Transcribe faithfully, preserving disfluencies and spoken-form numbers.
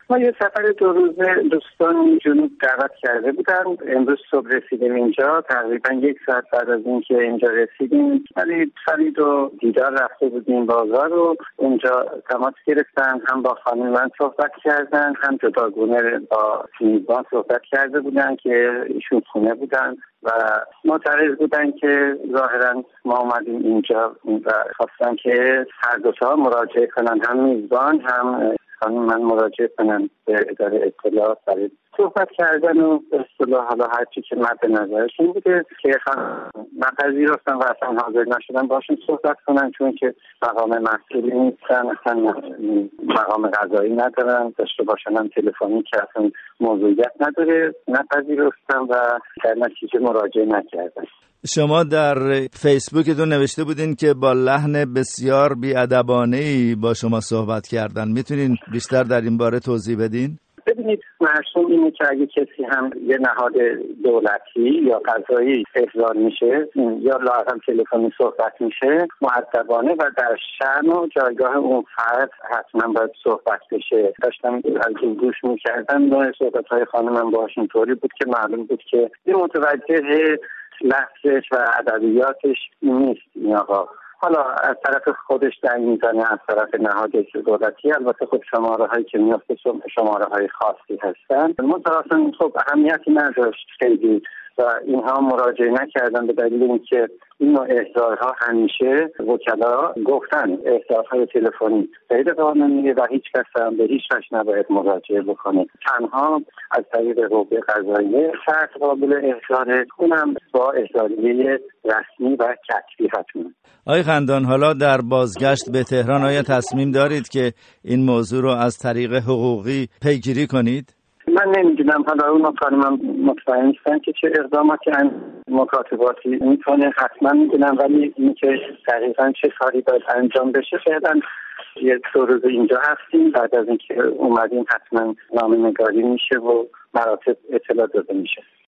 ما یه سفر دو روزه دوستان جنوب دعوت کرده بودن. امروز صبح رسیدیم اینجا، تقریبا یک ساعت بعد از اینکه اینجا رسیدیم ولی خرید و دیدار رفته بودیم بازار رو اونجا تماس گرفتن، هم با خانم من صحبت کردن، هم جداگونه با میزبان صحبت کرده بودن که ایشون خونه بودن و معترض بودن که ظاهرا ما اومدیم اینجا و خواستن که هر دو تا مراجعه کنن، هم میزبان هم خانم من مراجعه کنن به اداره اطلاعات برای صحبت کردن و به اصطلاح حالا هرچی که مد نظرشون بوده که خانم نپذیرفتن و اصلا حاضر نشدن باشون صحبت کنن، چون که مقام مسئولی نیستن، اصلا مقام قضایی ندارن، داشته باشن هم تلفنی که اصلا موضوعیت نداره، نپذیرفتن و در نتیجه مراجعه نکردن. شما در فیسبوکتون نوشته بودین که با لحن بسیار بی‌ادبانه‌ای با شما صحبت کردن. میتونین بیشتر در این باره توضیح بدین؟ ببینید، مرسوم اینه که اگه کسی هم یه نهاد دولتی یا قضایی احضار میشه یا لااقل تلفنی صحبت میشه، مؤدبانه و در شأن و جایگاه اون فرد حتما باید صحبت بشه. داشتم از گوش میکردم، نوع صحبت‌های خانمم باشون طوری بود که معلوم بود که یه متوجه لحظش و ادبیاتش نیست این آقا. حالا از طرف خودش دنگ میزنه، از طرف نهاد دولتی، البته خب شماره هایی که میافته شماره های خاصی هستن، متأسفانه خب اهمیتی نداشت خیلی و اینها مراجعه نکردن به دلیل اینکه این نوع احضارها همیشه وکلا گفتن احضارهای تلفنی غیر قانونیه و هیچ کس هم به هیچ وجه نباید مراجعه بکنه. تنها از طریق قوه قضاییه شرط قابل احضاره، اونم با احضاریه رسمی و کتبی حتما. آقای خندان، حالا در بازگشت به تهران آیا تصمیم دارید که این موضوع رو از طریق حقوقی پیگیری کنید؟ من نمیدونم، حالا اون خانم مطمئن نیستن که چه اقداماتی مکاتباتی میکنه، حتما میدونم، ولی اینکه دقیقاً چه کاری باید انجام بشه فعلا یه دو روز اینجا هستیم، بعد از اینکه اومدیم حتما نامه‌نگاری میشه و مراتب اطلاع داده میشه.